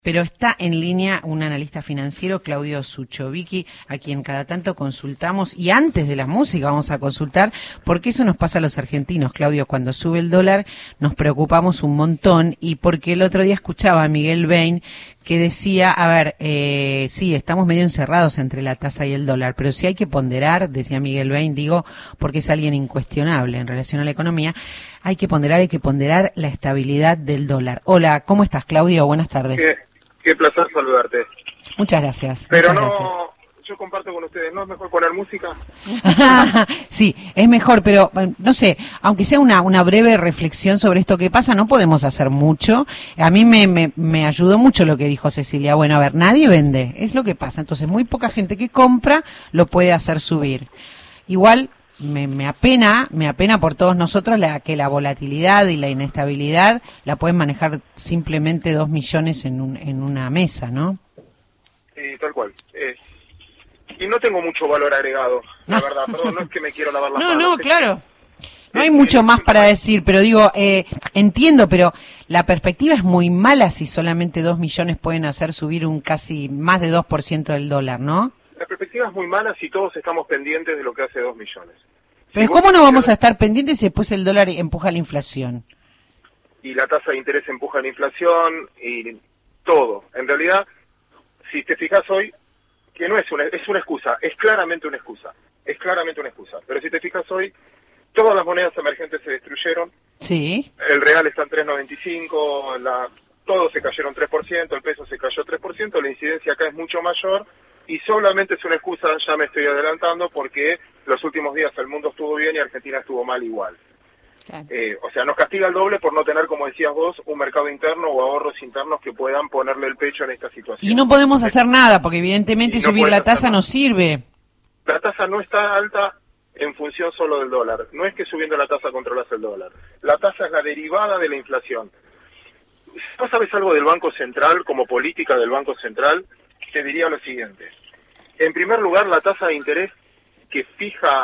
Pero está en línea un analista financiero, Claudio Suchovicki, a quien cada tanto consultamos, y antes de la música vamos a consultar, porque eso nos pasa a los argentinos, Claudio, cuando sube el dólar nos preocupamos un montón, y porque el otro día escuchaba a Miguel Bain que decía, sí, estamos medio encerrados entre la tasa y el dólar, pero sí hay que ponderar, decía Miguel Bain, porque es alguien incuestionable en relación a la economía, hay que ponderar la estabilidad del dólar. Hola, ¿cómo estás, Claudio? Buenas tardes. Qué placer saludarte. Muchas gracias. Pero muchas gracias. Yo comparto con ustedes, ¿no es mejor poner música? Sí, es mejor, pero no sé, aunque sea una breve reflexión sobre esto que pasa, no podemos hacer mucho. A mí me ayudó mucho lo que dijo Cecilia. Bueno, a ver, nadie vende, es lo que pasa. Entonces, muy poca gente que compra lo puede hacer subir. Igual, me apena por todos nosotros que la volatilidad y la inestabilidad la pueden manejar simplemente 2 millones en una mesa, ¿no? Sí, tal cual. Y no tengo mucho valor agregado, la verdad. Perdón, no es que me quiero lavar las manos. No, claro. No hay mucho más para decir, pero entiendo, pero la perspectiva es muy mala si solamente 2 millones pueden hacer subir un casi más de 2% del dólar, ¿no? La perspectiva es muy mala si todos estamos pendientes de lo que hace 2 millones. Pero ¿cómo no vamos a estar pendientes si después el dólar empuja la inflación? Y la tasa de interés empuja la inflación y todo. En realidad, si te fijas hoy, que no es una excusa, es claramente una excusa. Pero si te fijas hoy, todas las monedas emergentes se destruyeron. Sí. El real está en 3.95, todos se cayeron 3%, el peso se cayó 3%, la incidencia acá es mucho mayor. Y solamente es una excusa, ya me estoy adelantando, porque los últimos días el mundo estuvo bien y Argentina estuvo mal igual. Claro. O sea, nos castiga el doble por no tener, como decías vos, un mercado interno o ahorros internos que puedan ponerle el pecho en esta situación. Y no podemos hacer nada, porque evidentemente subir la tasa no sirve. La tasa no está alta en función solo del dólar. No es que subiendo la tasa controlas el dólar. La tasa es la derivada de la inflación. ¿No sabes algo del Banco Central, como política del Banco Central? Te diría lo siguiente. En primer lugar, la tasa de interés que fija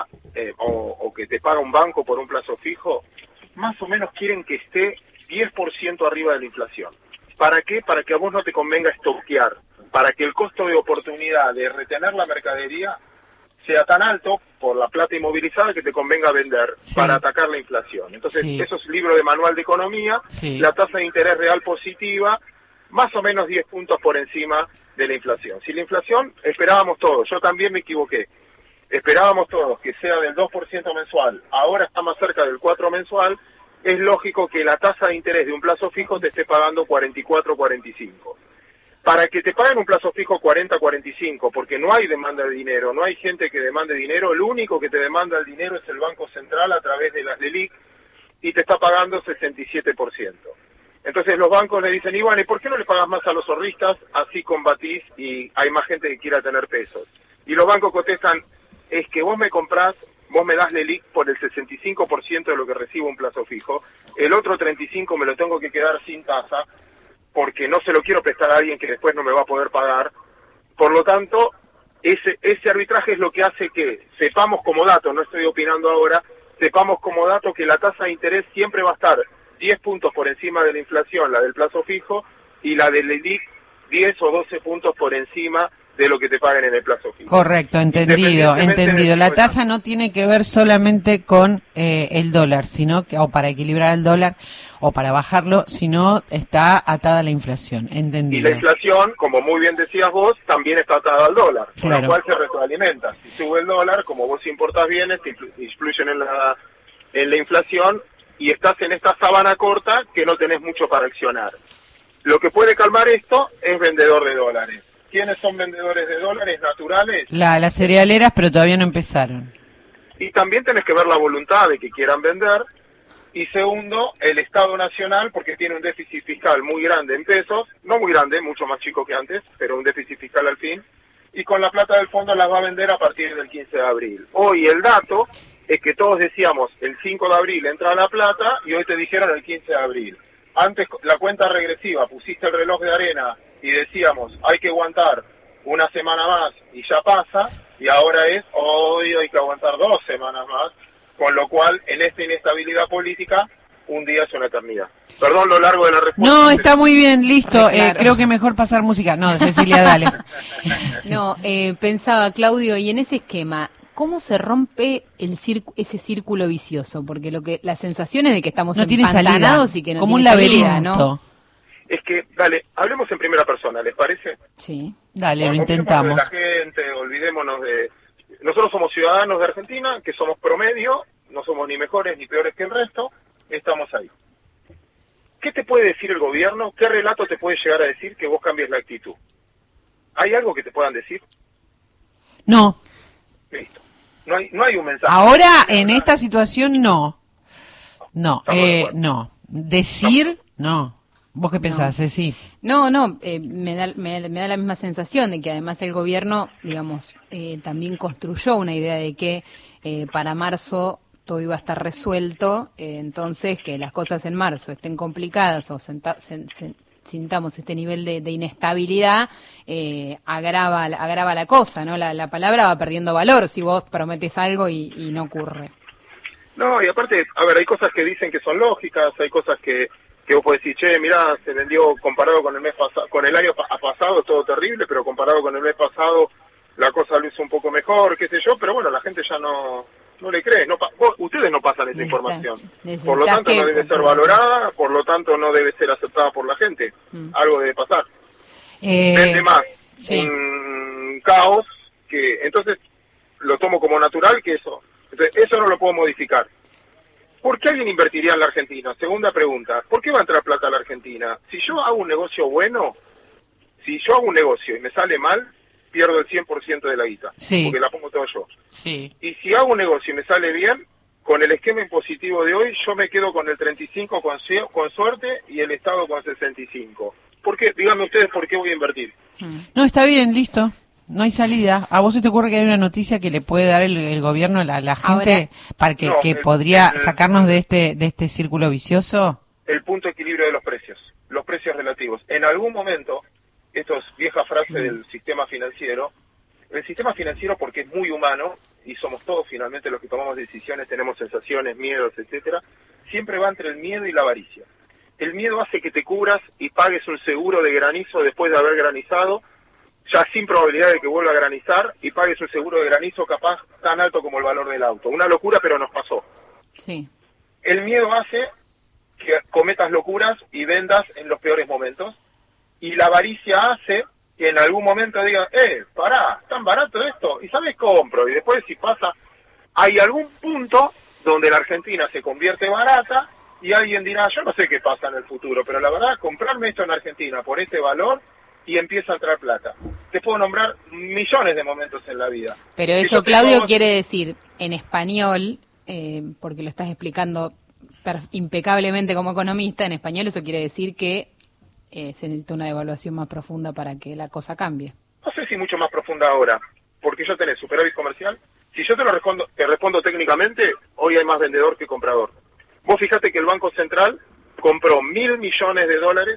o que te paga un banco por un plazo fijo, más o menos quieren que esté 10% arriba de la inflación. ¿Para qué? Para que a vos no te convenga estoquear, para que el costo de oportunidad de retener la mercadería sea tan alto por la plata inmovilizada que te convenga vender para atacar la inflación. Entonces, eso es libro de manual de economía, la tasa de interés real positiva, más o menos 10 puntos por encima de la inflación. Si la inflación, esperábamos todos, yo también me equivoqué, esperábamos todos que sea del 2% mensual, ahora está más cerca del 4% mensual, es lógico que la tasa de interés de un plazo fijo te esté pagando 44, 45. Para que te paguen un plazo fijo 40, 45, porque no hay demanda de dinero, no hay gente que demande dinero, el único que te demanda el dinero es el Banco Central a través de las LELIQ y te está pagando 67%. Entonces los bancos le dicen, ¿y por qué no le pagas más a los ahorristas? Así combatís y hay más gente que quiera tener pesos. Y los bancos contestan, es que vos me comprás, vos me das LELIQ por el 65% de lo que recibo un plazo fijo, el otro 35% me lo tengo que quedar sin tasa, porque no se lo quiero prestar a alguien que después no me va a poder pagar. Por lo tanto, ese arbitraje es lo que hace que sepamos como dato, no estoy opinando ahora, sepamos como dato que la tasa de interés siempre va a estar 10 puntos por encima de la inflación, la del plazo fijo, y la del LELIQ 10 o 12 puntos por encima de lo que te paguen en el plazo fijo. Correcto, entendido. La tasa no tiene que ver solamente con el dólar, sino que, o para equilibrar el dólar, o para bajarlo, sino está atada a la inflación, entendido. Y la inflación, como muy bien decías vos, también está atada al dólar, con lo cual se retroalimenta. Si sube el dólar, como vos importas bienes, te influyen en la inflación, y estás en esta sábana corta que no tenés mucho para accionar. Lo que puede calmar esto es vendedor de dólares. ¿Quiénes son vendedores de dólares naturales? Las cerealeras, pero todavía no empezaron. Y también tenés que ver la voluntad de que quieran vender. Y segundo, el Estado Nacional, porque tiene un déficit fiscal muy grande en pesos, no muy grande, mucho más chico que antes, pero un déficit fiscal al fin, y con la plata del fondo las va a vender a partir del 15 de abril. Hoy el dato es que todos decíamos el 5 de abril entra la plata y hoy te dijeron el 15 de abril. Antes la cuenta regresiva, pusiste el reloj de arena y decíamos hay que aguantar una semana más y ya pasa, y ahora es hoy hay que aguantar 2 semanas más, con lo cual en esta inestabilidad política un día es una eternidad. Perdón lo largo de la respuesta. No, está muy bien, listo. Claro. Creo que mejor pasar música. No, Cecilia, dale. No, pensaba, Claudio, y en ese esquema, ¿cómo se rompe ese círculo vicioso? Porque la sensación es de que estamos No tiene empantanados salida, y que no como tiene un salida, laberinto. ¿no? Es que, dale, hablemos en primera persona, ¿les parece? Sí. Dale, lo Olvidémonos intentamos. de la gente, olvidémonos de... Nosotros somos ciudadanos de Argentina, que somos promedio, no somos ni mejores ni peores que el resto, estamos ahí. ¿Qué te puede decir el gobierno? ¿Qué relato te puede llegar a decir que vos cambies la actitud? ¿Hay algo que te puedan decir? No, Listo. No hay un mensaje. ahora en esta situación no. No, Estamos de acuerdo. no. Decir, no. ¿Vos qué pensás, Ceci? No, me da la misma sensación de que además el gobierno, digamos, también construyó una idea de que para marzo todo iba a estar resuelto, entonces que las cosas en marzo estén complicadas o sintamos este nivel de inestabilidad, agrava la cosa, ¿no? La palabra va perdiendo valor si vos prometes algo y no ocurre. No, y aparte, a ver, hay cosas que dicen que son lógicas, hay cosas que vos podés decir, che, mirá, se vendió comparado con el mes pasado, con el año pasado, todo terrible, pero comparado con el mes pasado, la cosa lo hizo un poco mejor, qué sé yo, pero bueno, la gente ya no le cree. Ustedes no pasan esa información. Por lo tanto, no debe ser valorada, por lo tanto, no debe ser aceptada por la gente. Algo debe pasar. Vende más sí. un caos que, entonces, lo tomo como natural que eso. Entonces, eso no lo puedo modificar. ¿Por qué alguien invertiría en la Argentina? Segunda pregunta, ¿por qué va a entrar plata a la Argentina? Si yo hago un negocio bueno, si yo hago un negocio y me sale mal, pierdo el 100% de la guita, Sí. porque la pongo todo yo. Sí. Y si hago un negocio y me sale bien, con el esquema impositivo de hoy, yo me quedo con el 35 con suerte y el Estado con 65. ¿Por qué? Díganme ustedes por qué voy a invertir. No, está bien, listo. No hay salida. ¿A vos se te ocurre que hay una noticia que le puede dar el gobierno a la gente Ahora, para que, no, que podría sacarnos de este círculo vicioso? El punto de equilibrio de los precios relativos. En algún momento, esto es vieja frase del sistema financiero, el sistema financiero, porque es muy humano, y somos todos finalmente los que tomamos decisiones, tenemos sensaciones, miedos, etcétera, siempre va entre el miedo y la avaricia. El miedo hace que te cubras y pagues un seguro de granizo después de haber granizado, ya sin probabilidad de que vuelva a granizar, y pagues un seguro de granizo capaz tan alto como el valor del auto. Una locura, pero nos pasó. Sí. El miedo hace que cometas locuras y vendas en los peores momentos, y la avaricia hace que en algún momento digas, pará, tan barato esto, y sabes, compro, y después si pasa, hay algún punto donde la Argentina se convierte barata, y alguien dirá, yo no sé qué pasa en el futuro, pero la verdad, comprarme esto en Argentina por este valor, y empieza a entrar plata. Te puedo nombrar millones de momentos en la vida. Pero Si eso, yo tengo- Claudio, quiere decir en español, porque lo estás explicando impecablemente como economista, en español eso quiere decir que se necesita una evaluación más profunda para que la cosa cambie. No sé si mucho más profunda ahora, porque ya tenés superávit comercial. Si yo te respondo técnicamente, hoy hay más vendedor que comprador. Vos fijate que el Banco Central compró $1.000 millones,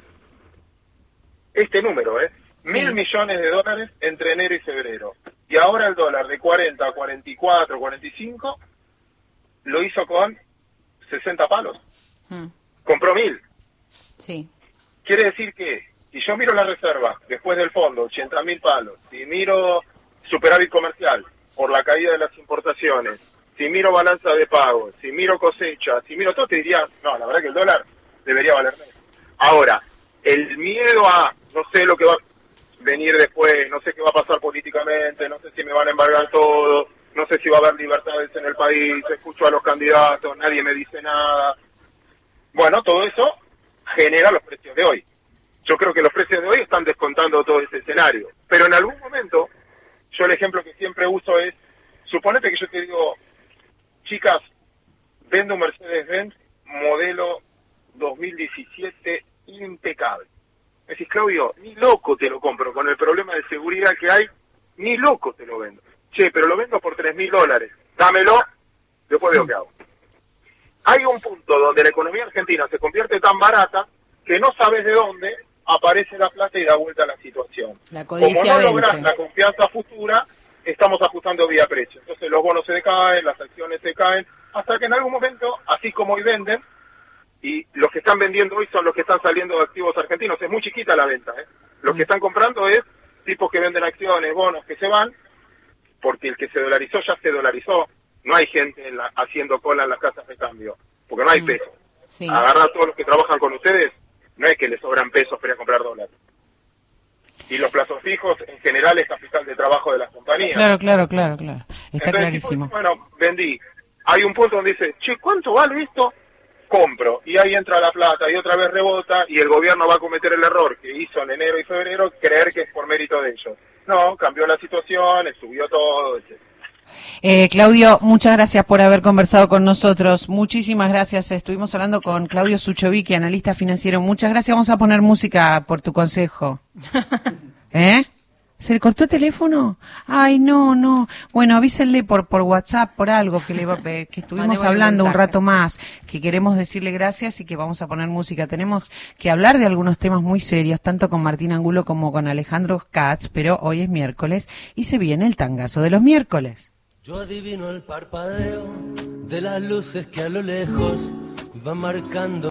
este número, Sí. $1.000 millones entre enero y febrero. Y ahora el dólar de 40 a 44, 45, lo hizo con 60 palos. Compró 1.000. Sí. Quiere decir que si yo miro la reserva después del fondo, 80.000 palos, si miro superávit comercial por la caída de las importaciones, si miro balanza de pago, si miro cosecha, si miro todo, te diría, no, la verdad que el dólar debería valer menos. Ahora, el miedo a, no sé lo que va a venir después, no sé qué va a pasar políticamente, no sé si me van a embargar todo, no sé si va a haber libertades en el país, escucho a los candidatos, nadie me dice nada. Bueno, todo eso genera los precios de hoy. Yo creo que los precios de hoy están descontando todo ese escenario. Pero en algún momento, yo el ejemplo que siempre uso es, suponete que yo te digo, chicas, vendo un Mercedes-Benz modelo 2017 impecable. Me decís, Claudio, ni loco te lo compro, con el problema de seguridad que hay, ni loco te lo vendo. Che, pero lo vendo por $3.000, dámelo, después veo qué hago. Hay un punto donde la economía argentina se convierte tan barata que no sabes de dónde aparece la plata y da vuelta a la situación. La codicia Como no vence. logras la confianza futura, estamos ajustando vía precio. Entonces los bonos se decaen, las acciones se caen, hasta que en algún momento, así como hoy venden, Y los que están vendiendo hoy son los que están saliendo de activos argentinos. Es muy chiquita la venta, ¿eh? Los que están comprando es tipos que venden acciones, bonos que se van, porque el que se dolarizó ya se dolarizó. No hay gente haciendo cola en las casas de cambio, porque no hay pesos. Sí. Agarrar a todos los que trabajan con ustedes, no es que les sobran pesos para ir a comprar dólares. Y los plazos fijos, en general, es capital de trabajo de las compañías. Claro. Está Entonces, clarísimo. Bueno, vendí. Hay un punto donde dice, che, ¿cuánto vale esto? Compro. Y ahí entra la plata y otra vez rebota y el gobierno va a cometer el error que hizo en enero y febrero, creer que es por mérito de ellos. No, cambió la situación, subió todo, etc. Claudio, muchas gracias por haber conversado con nosotros. Muchísimas gracias. Estuvimos hablando con Claudio Suchovicki, analista financiero. Muchas gracias. Vamos a poner música por tu consejo. ¿Se le cortó el teléfono? Ay, no. Bueno, avísenle por WhatsApp, por algo, que estuvimos hablando un rato más, que queremos decirle gracias y que vamos a poner música. Tenemos que hablar de algunos temas muy serios, tanto con Martín Angulo como con Alejandro Katz, pero hoy es miércoles y se viene el tangazo de los miércoles. Yo adivino el parpadeo de las luces que a lo lejos van marcando